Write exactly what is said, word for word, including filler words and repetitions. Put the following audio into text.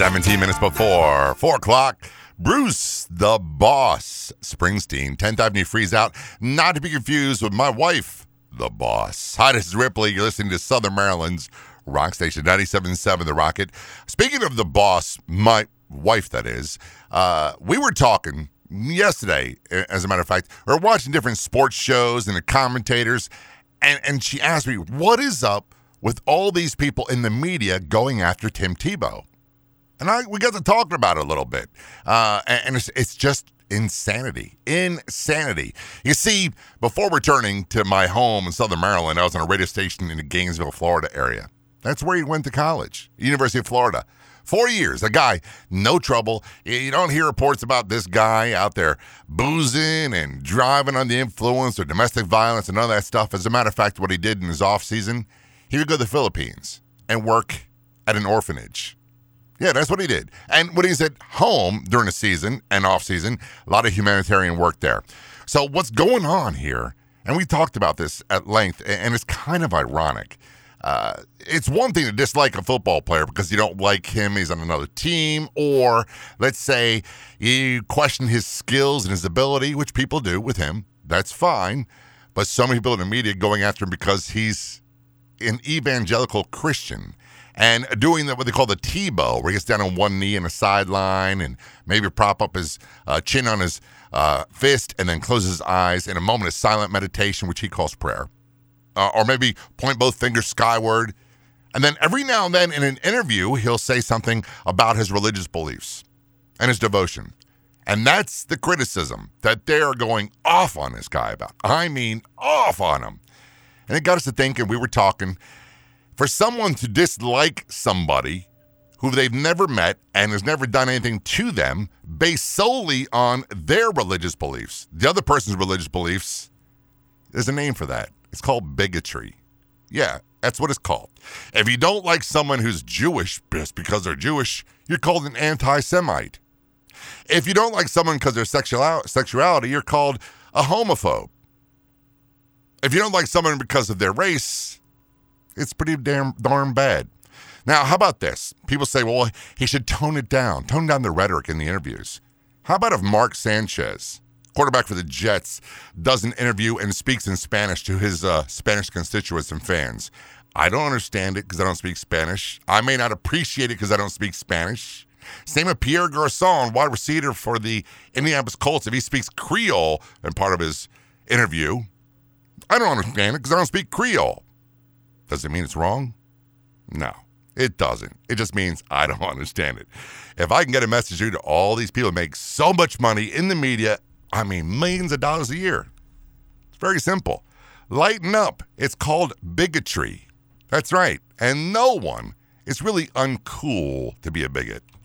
seventeen minutes before four o'clock. Bruce the Boss Springsteen, tenth Avenue Freeze Out, not to be confused with my wife, the Boss. Hi, this is Ripley. You're listening to Southern Maryland's rock station, ninety-seven point seven The Rocket. Speaking of the Boss, my wife, that is, uh, we were talking yesterday, as a matter of fact. We were watching different sports shows and the commentators, and, and she asked me, what is up with all these people in the media going after Tim Tebow? And I, we got to talking about it a little bit. Uh, and and it's, it's just insanity. Insanity. You see, before returning to my home in Southern Maryland, I was on a radio station in the Gainesville, Florida area. That's where he went to college, University of Florida. Four years, a guy, no trouble. You don't hear reports about this guy out there boozing and driving under the influence or domestic violence and all that stuff. As a matter of fact, what he did in his off season, he would go to the Philippines and work at an orphanage. Yeah, that's what he did. And when he's at home during the season and off season, a lot of humanitarian work there. So what's going on here, and we talked about this at length, and it's kind of ironic. Uh, it's one thing to dislike a football player because you don't like him, he's on another team, or let's say you question his skills and his ability, which people do with him. That's fine. But so many people in the media going after him because he's an evangelical Christian and doing the, what they call the Tebow, where he gets down on one knee in a sideline and maybe prop up his uh, chin on his uh, fist and then closes his eyes in a moment of silent meditation, which he calls prayer. Uh, or maybe point both fingers skyward. And then every now and then in an interview, he'll say something about his religious beliefs and his devotion. And that's the criticism that they're going off on this guy about. I mean, off on him. And it got us to thinking, we were talking, for someone to dislike somebody who they've never met and has never done anything to them based solely on their religious beliefs, the other person's religious beliefs, there's a name for that. It's called bigotry. Yeah, that's what it's called. If you don't like someone who's Jewish just because they're Jewish, you're called an anti-Semite. If you don't like someone because of their sexual- sexuality, you're called a homophobe. If you don't like someone because of their race, it's pretty damn darn bad. Now, how about this? People say, well, he should tone it down, tone down the rhetoric in the interviews. How about if Mark Sanchez, quarterback for the Jets, does an interview and speaks in Spanish to his uh, Spanish constituents and fans? I don't understand it because I don't speak Spanish. I may not appreciate it because I don't speak Spanish. Same with Pierre Garçon, wide receiver for the Indianapolis Colts. If he speaks Creole in part of his interview, I don't understand it because I don't speak Creole. Does it mean it's wrong? No, it doesn't. It just means I don't understand it. If I can get a message through to all these people who make so much money in the media, I mean, millions of dollars a year. It's very simple. Lighten up. It's called bigotry. That's right. And no one, it's really uncool to be a bigot.